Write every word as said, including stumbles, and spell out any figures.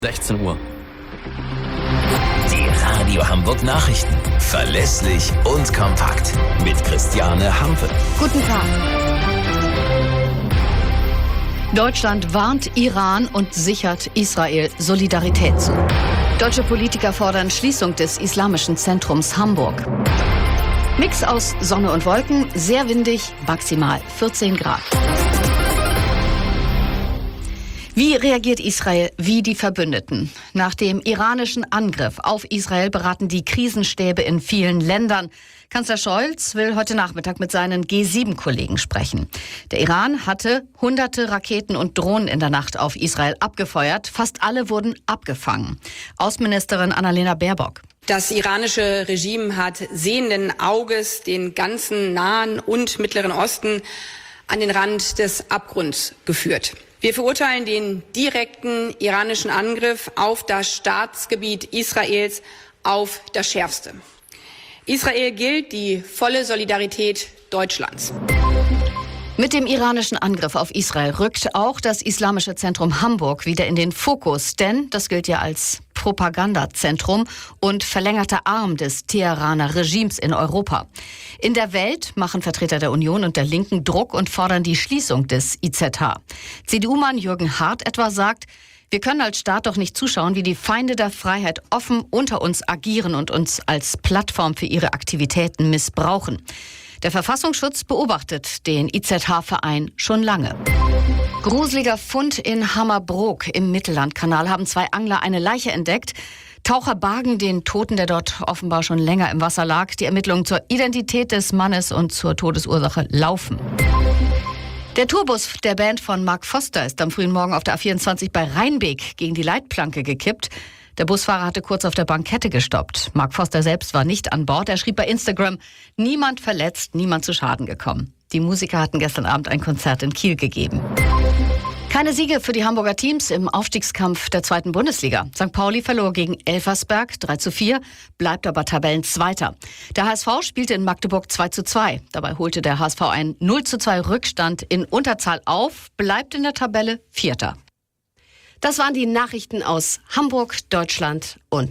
sechzehn Uhr. Die Radio Hamburg Nachrichten. Verlässlich und kompakt. Mit Christiane Hampe. Guten Tag. Deutschland warnt Iran und sichert Israel Solidarität zu. Deutsche Politiker fordern Schließung des islamischen Zentrums Hamburg. Mix aus Sonne und Wolken, sehr windig, maximal vierzehn Grad. Wie reagiert Israel wie die Verbündeten? Nach dem iranischen Angriff auf Israel beraten die Krisenstäbe in vielen Ländern. Kanzler Scholz will heute Nachmittag mit seinen G sieben Kollegen sprechen. Der Iran hatte hunderte Raketen und Drohnen in der Nacht auf Israel abgefeuert. Fast alle wurden abgefangen. Außenministerin Annalena Baerbock. Das iranische Regime hat sehenden Auges den ganzen Nahen und Mittleren Osten an den Rand des Abgrunds geführt. Wir verurteilen den direkten iranischen Angriff auf das Staatsgebiet Israels auf das Schärfste. Israel gilt die volle Solidarität Deutschlands. Mit dem iranischen Angriff auf Israel rückt auch das Islamische Zentrum Hamburg wieder in den Fokus, denn das gilt ja als Propagandazentrum und verlängerter Arm des Teheraner Regimes in Europa. In der Welt machen Vertreter der Union und der Linken Druck und fordern die Schließung des I Z H. C D U-Mann Jürgen Hart etwa sagt, wir können als Staat doch nicht zuschauen, wie die Feinde der Freiheit offen unter uns agieren und uns als Plattform für ihre Aktivitäten missbrauchen. Der Verfassungsschutz beobachtet den I Z H-Verein schon lange. Gruseliger Fund in Hammerbrook im Mittellandkanal haben zwei Angler eine Leiche entdeckt. Taucher bargen den Toten, der dort offenbar schon länger im Wasser lag. Die Ermittlungen zur Identität des Mannes und zur Todesursache laufen. Der Tourbus der Band von Mark Foster ist am frühen Morgen auf der A vierundzwanzig bei Rheinbeek gegen die Leitplanke gekippt. Der Busfahrer hatte kurz auf der Bankette gestoppt. Mark Foster selbst war nicht an Bord. Er schrieb bei Instagram, niemand verletzt, niemand zu Schaden gekommen. Die Musiker hatten gestern Abend ein Konzert in Kiel gegeben. Keine Siege für die Hamburger Teams im Aufstiegskampf der zweiten Bundesliga. Sankt Pauli verlor gegen Elversberg drei zu vier, bleibt aber Tabellenzweiter. Der H S V spielte in Magdeburg zwei zu zwei. Dabei holte der H S V einen null zu zwei Rückstand in Unterzahl auf, bleibt in der Tabelle Vierter. Das waren die Nachrichten aus Hamburg, Deutschland und